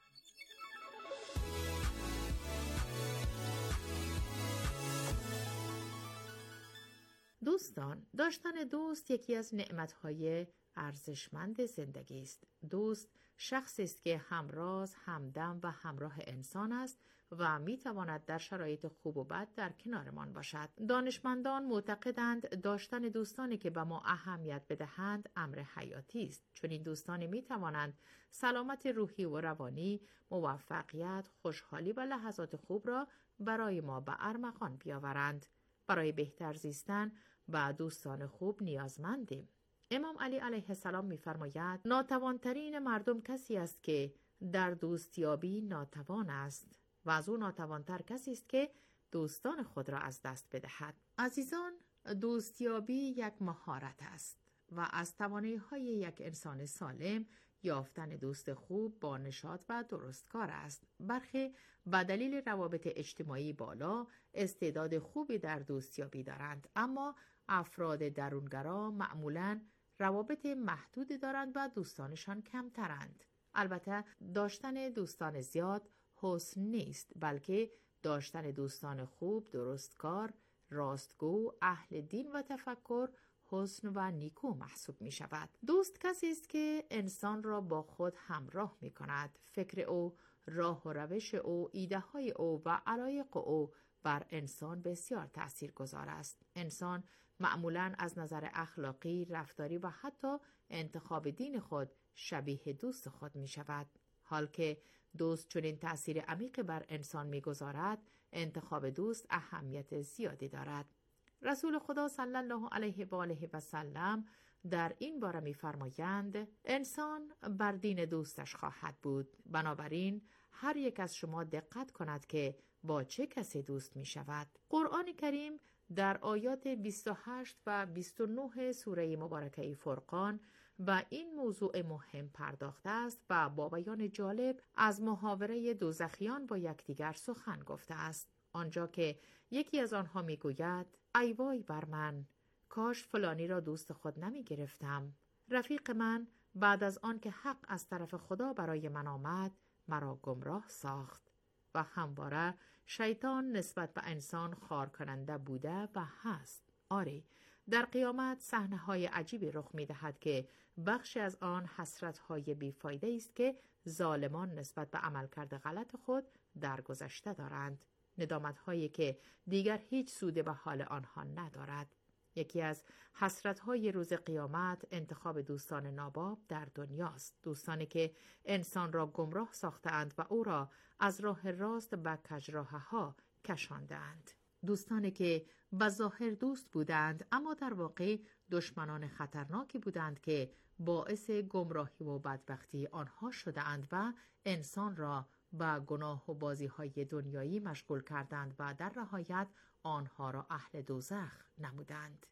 دوستان، داشتن دوست یکی از نعمت‌های ارزشمند زندگی است. دوست شخصی است که همراز، همدم و همراه انسان است و میتواند در شرایط خوب و بد در کنارمان باشد. دانشمندان معتقدند داشتن دوستانی که به ما اهمیت بدهند امر حیاتی است، چون این دوستان میتوانند سلامت روحی و روانی، موفقیت، خوشحالی و لحظات خوب را برای ما به ارمغان بیاورند. برای بهتر زیستن و دوستان خوب نیازمندیم. امام علی علیه السلام می‌فرماید ناتوانترین مردم کسی است که در دوستیابی ناتوان است و از او ناتوانتر کسی است که دوستان خود را از دست بدهد. عزیزان، دوستیابی یک مهارت است و از توانایی‌های یک انسان سالم یافتن دوست خوب با نشاط و درستکار است. برخی به دلیل روابط اجتماعی بالا استعداد خوبی در دوستیابی دارند، اما افراد درونگرا معمولاً روابط محدودی دارند و دوستانشان کمترند. البته داشتن دوستان زیاد حسن نیست، بلکه داشتن دوستان خوب، درستکار، راستگو، اهل دین و تفکر حسن و نیکو محسوب می شود. دوست کسی است که انسان را با خود همراه می کند. فکر او، راه و روش او، ایده های او و علایق او بر انسان بسیار تأثیر گذار است. انسان معمولاً از نظر اخلاقی، رفتاری و حتی انتخاب دین خود شبیه دوست خود می شود. حال که دوست چنین تأثیر عمیق بر انسان می گذارد، انتخاب دوست اهمیت زیادی دارد. رسول خدا صلی الله علیه و آله و سلم در این باره می فرمایند انسان بر دین دوستش خواهد بود. بنابراین هر یک از شما دقت کند که با چه کسی دوست می شود. قرآن کریم در آیات بیست و هشت و بیست و نه سوره مبارکه فرقان و این موضوع مهم پرداخته است و با بیان جالب از محاوره دوزخیان با یکدیگر سخن گفته است. آنجا که یکی از آنها می گوید ای وای بر من، کاش فلانی را دوست خود نمی گرفتم. رفیق من بعد از آن که حق از طرف خدا برای من آمد مرا گمراه ساخت. و همواره شیطان نسبت به انسان خار کننده بوده و هست. آری، در قیامت صحنه‌های عجیبی رخ می‌دهد که بخشی از آن حسرت‌های بیفایده است که ظالمان نسبت به عملکرد غلط خود در گذشته دارند. ندامت‌هایی که دیگر هیچ سود به حال آنها ندارد. یکی از حسرت‌های روز قیامت انتخاب دوستان ناباب در دنیاست. دوستانی که انسان را گمراه ساختند و او را از راه راست به کجراه‌ها کشاندند. دوستانی که به ظاهر دوست بودند اما در واقع دشمنان خطرناکی بودند که باعث گمراهی و بدبختی آنها شدند و انسان را به گناه و بازی‌های دنیایی مشغول کردند و در نهایت آنها را اهل دوزخ نمودند.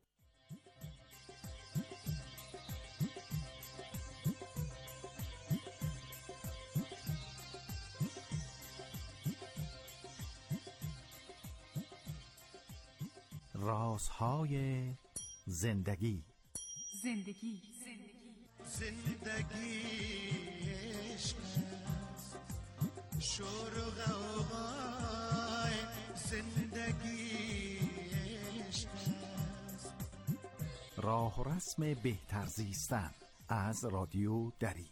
رازهای زندگی. زندگی زندگی زندگی عشق است، شور و غوغای زندگی عشق است. راه و رسم بهتر زیستن از رادیو دری.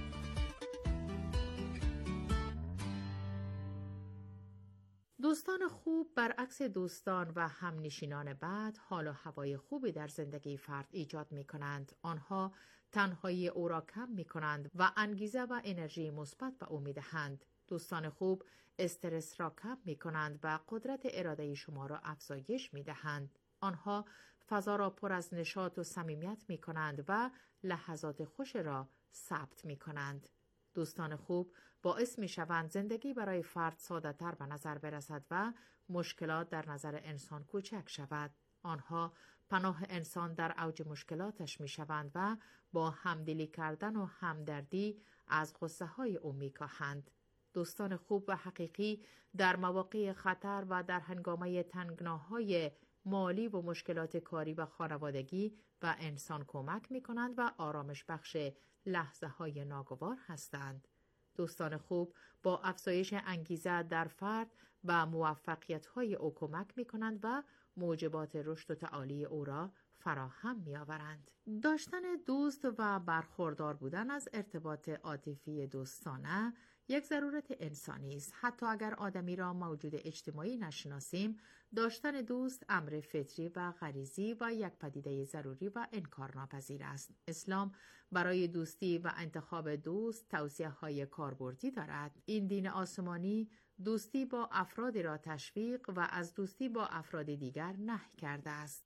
دوستان خوب برعکس دوستان و همنشینان بد حال و هوای خوبی در زندگی فرد ایجاد می کنند. آنها تنهایی او را کم می کنند و انگیزه و انرژی مثبت به او می دهند. دوستان خوب استرس را کم می کنند و قدرت اراده شما را افزایش می دهند. آنها فضا را پر از نشاط و صمیمیت می کنند و لحظات خوش را ثبت می کنند. دوستان خوب باعث می شوند زندگی برای فرد ساده تر به نظر برسد و مشکلات در نظر انسان کوچک شود. آنها پناه انسان در اوج مشکلاتش می شوند و با همدلی کردن و همدردی از غصه های او می کاهند. دوستان خوب و حقیقی در مواقع خطر و در هنگامه تنگناهای مالی و مشکلات کاری و خانوادگی و انسان کمک می کنند و آرامش بخش لحظه های ناگوار هستند. دوستان خوب با افزایش انگیزه در فرد و موفقیت های او کمک می کنند و موجبات رشد و تعالی او را فراهم می آورند. داشتن دوست و برخوردار بودن از ارتباط عاطفی دوستانه یک ضرورت انسانی است. حتی اگر آدمی را موجود اجتماعی نشناسیم، داشتن دوست امر فطری و غریزی و یک پدیده ضروری و انکارناپذیر است. اسلام برای دوستی و انتخاب دوست توصیه های کاربردی دارد. این دین آسمانی دوستی با افرادی را تشویق و از دوستی با افراد دیگر نهی کرده است.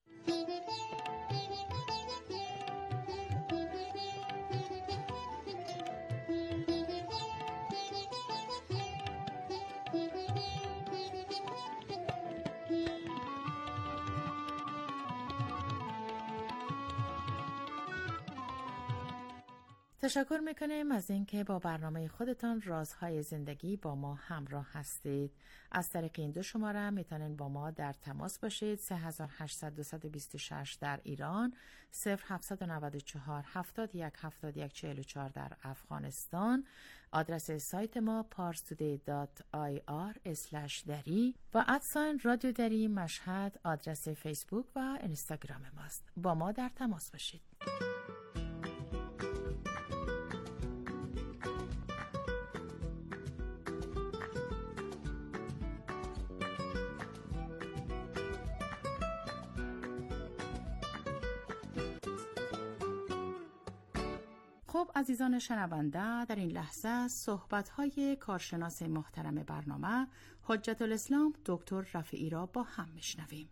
تشکر میکنیم از اینکه با برنامه خودتان رازهای زندگی با ما همراه هستید. از طریق این دو شماره میتونین با ما در تماس باشید. سه هزار و هشتصد و بیست و شش در ایران، صفر هفتصد و نود و چهار هفتاد و یک هفتاد و یک چهل و چهار در افغانستان. آدرس سایت ما پارس تودی دات آی آر اسلش دری و ادساین رادیو دری مشهد آدرس فیسبوک و اینستاگرام ماست. با ما در تماس باشید. خب عزیزان شنونده، در این لحظه صحبت‌های کارشناس محترم برنامه حجت الاسلام دکتر رفیعی را با هم میشنویم.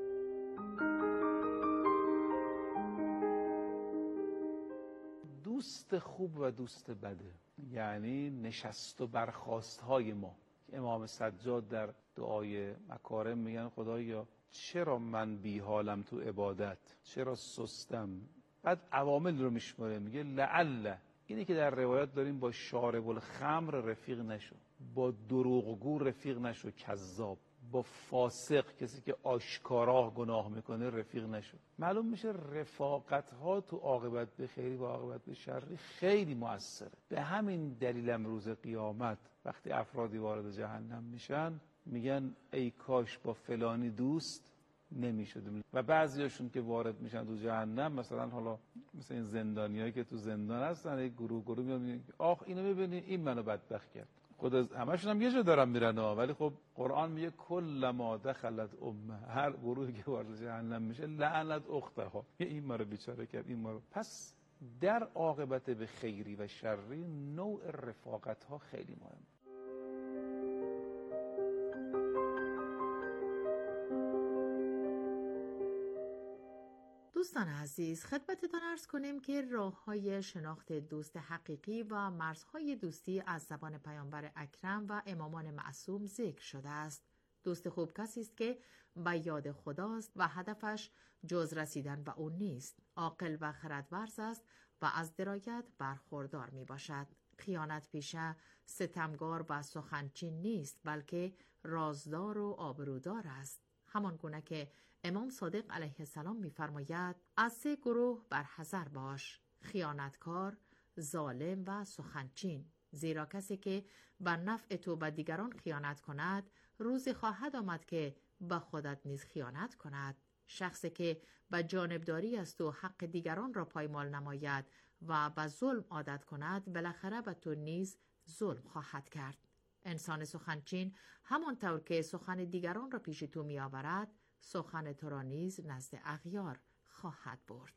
دوست خوب و دوست بده، یعنی نشست و برخاست های ما. امام سجاد در دعای مکارم میگن خدایا چرا من بی حالم تو عبادت، چرا سستم. بعد عوامل رو میشماره، میگه لعل، اینی که در روایت داریم با شارب الخمر رفیق نشو، با دروغگو رفیق نشو کذاب، با فاسق کسی که آشکارا گناه میکنه رفیق نشو. معلوم میشه رفاقت ها تو عاقبت به خیری و عاقبت به شری خیلی موثره. به همین دلیل امروز قیامت وقتی افرادی وارد جهنم میشن میگن ای کاش با فلانی دوست نمیشدیم. و بعضیاشون که وارد میشن تو جهنم، مثلا حالا مثلا این زندانیایی که تو زندان هستن، یک گروه گروه میان میگن آخ اینو ببینی این منو بدبخت کرد. خود همشون هم یه جا دارن میرن ها، ولی خب قرآن میگه کل ما دخلت امه، هر گروهی که وارد جهنم میشه لعنت اختها، این ما رو بیچاره کرد، این ما رو. پس در عاقبت به خیری و شری نوع رفاقت ها خیلی مهم. دوستان عزیز، خدمتتان عرض کنیم که راه‌های شناخت دوست حقیقی و مرزهای دوستی از زبان پیامبر اکرم و امامان معصوم ذکر شده است. دوست خوب کسی است که به یاد خداست و هدفش جز رسیدن به او نیست. عاقل و خردورز است و از درایت برخوردار می باشد. خیانت پیشه، ستمگار و سخنچین نیست، بلکه رازدار و آبرودار است. همان گونه که امام صادق علیه السلام می‌فرماید از سه گروه برحذر باش: خیانتکار، ظالم و سخنچین. زیرا کسی که به نفع تو به دیگران خیانت کند روزی خواهد آمد که به خودت نیز خیانت کند. شخصی که به جانبداری است و حق دیگران را پایمال نماید و به ظلم عادت کند بالاخره به تو نیز ظلم خواهد کرد. انسان سخنچین همانطور که سخن دیگران را پیش تو می آورد سخن تو را نیز نزد اغیار خواهد برد.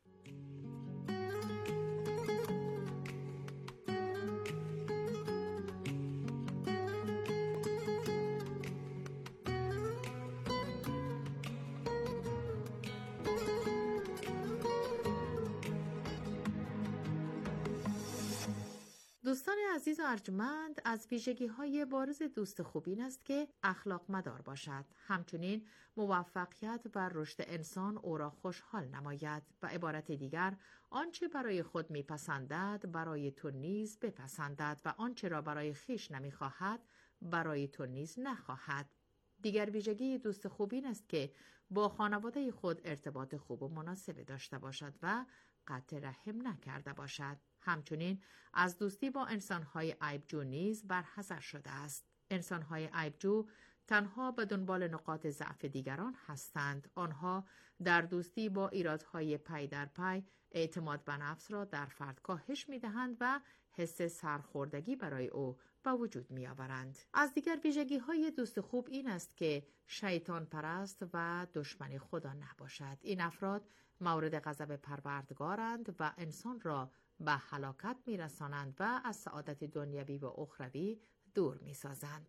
دوستان عزیز و ارجمند، از ویژگی‌های بارز دوست خوب این است که اخلاق مدار باشد. همچنین موفقیت و رشد انسان او را خوشحال نماید. به عبارت دیگر، آنچه برای خود میپسندد برای تو نیز بپسندد و آنچه را برای خویش نمیخواهد برای تو نیز نخواهد. دیگر ویژگی دوست خوب این است که با خانواده خود ارتباط خوب و مناسب داشته باشد و قطع رحم نکرده باشد. همچنین از دوستی با انسان‌های عیبجو نیز برحذر شده است. انسان‌های عیبجو تنها به دنبال نقاط ضعف دیگران هستند. آنها در دوستی با ایرادهای پی در پی اعتماد به نفس را در فرد کاهش می‌دهند و حس سرخوردگی برای او به وجود می‌آورند. از دیگر ویژگی‌های دوست خوب این است که شیطان پرست و دشمن خدا نباشد. این افراد مورد غضب پروردگارند و انسان را به هلاکت می‌رسانند و از سعادت دنیوی و اخروی دور می‌سازند.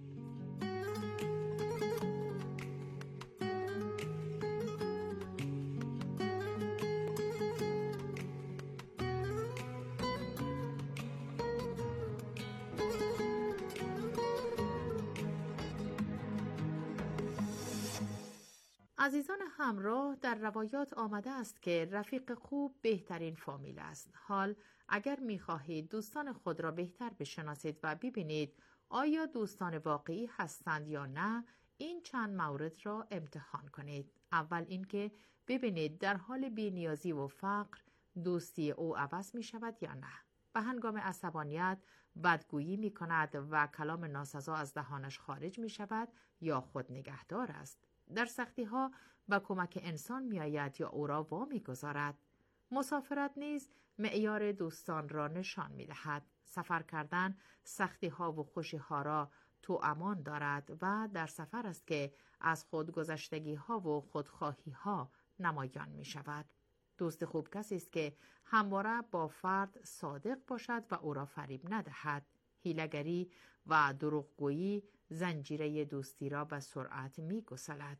عزیزان همراه، در روایات آمده است که رفیق خوب بهترین فامیل است. حال اگر می‌خواهید دوستان خود را بهتر بشناسید و ببینید آیا دوستان واقعی هستند یا نه، این چند مورد را امتحان کنید. اول اینکه ببینید در حال بی‌نیازی و فقر دوستی او عوض می شود یا نه. به هنگام عصبانیت بدگویی می کند و کلام ناسزا از دهانش خارج می شود یا خود نگهدار است. در سختی ها به کمک انسان می آید یا او را وامی گذارد. مسافرت نیز معیار دوستان را نشان می دهد. سفر کردن سختی ها و خوشی ها را تو امان دارد و در سفر است که از خودگذشتگی ها و خودخواهی ها نمایان می شود. دوست خوب کسی است که همواره با فرد صادق باشد و او را فریب ندهد. حیله‌گری و دروغگویی زنجیره دوستی را به سرعت می گسلد.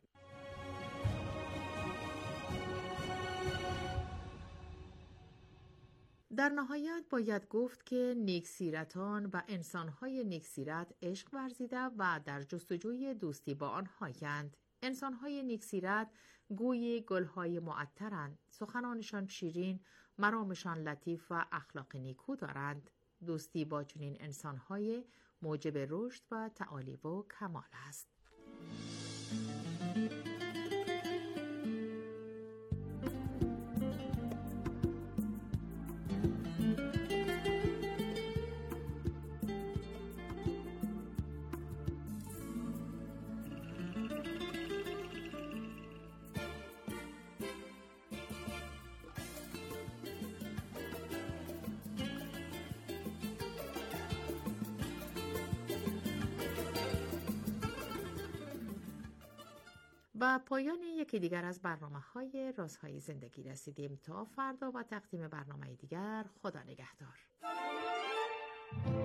در نهایت باید گفت که نیکسیرتان و انسانهای نیکسیرت عشق ورزیده و در جستجوی دوستی با آنهایند. انسانهای نیکسیرت گوی گلهای معطرند، سخنانشان شیرین، مرامشان لطیف و اخلاق نیکو دارند. دوستی با چنین انسانهای موجب رشد و تعالی و کمال است. و پایان یکی دیگر از برنامه‌های رازهای زندگی رسیدیم. تا فردا و تقدیم برنامه دیگر، خدا نگهدار.